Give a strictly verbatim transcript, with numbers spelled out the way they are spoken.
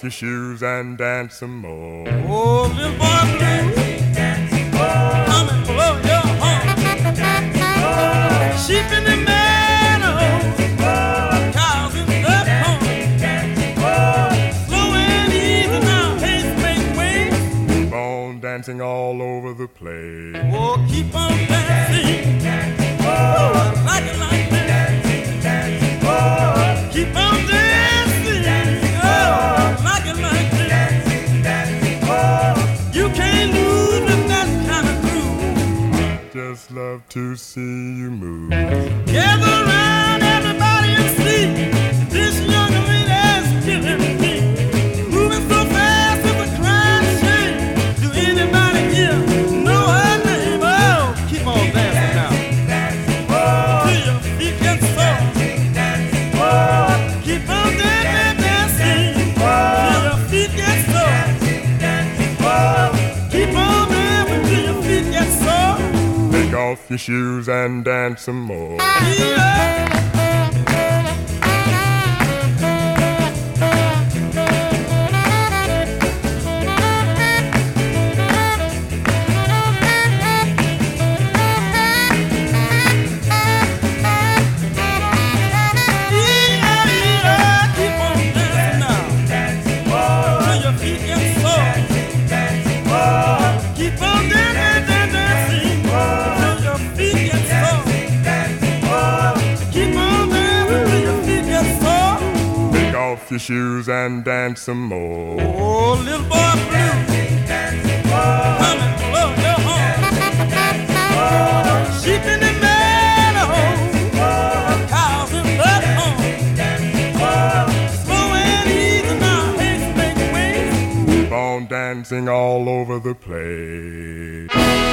your shoes and dance some more. Oh, little boy blue, come and blow your horn. Sheep in the meadow, cows in the pond. Slow and easy now, haste make way. Keep on dancing all over the place. Oh, keep on dancing. Oh, I like it like that. Keep on dancing. Oh, I like it like that. You can't lose with that kind of groove. Just love to see you move. Gather around, everybody, and see. This young lady's killing me. Moving so fast with a crying shame. Do anybody here know her name? Oh, keep on dancing now. Till your feet get sore. Keep on dancing, dancing. Till your feet get sore. Keep on dancing till your feet get sore. Take off your shoes and dance some more. Yeah. Your shoes and dance some more. Oh, little boy blue, come and blow your horn. Sheep in the meadow, cows in the pond. Slow and easy now, haste make way. Keep on dancing all over the place.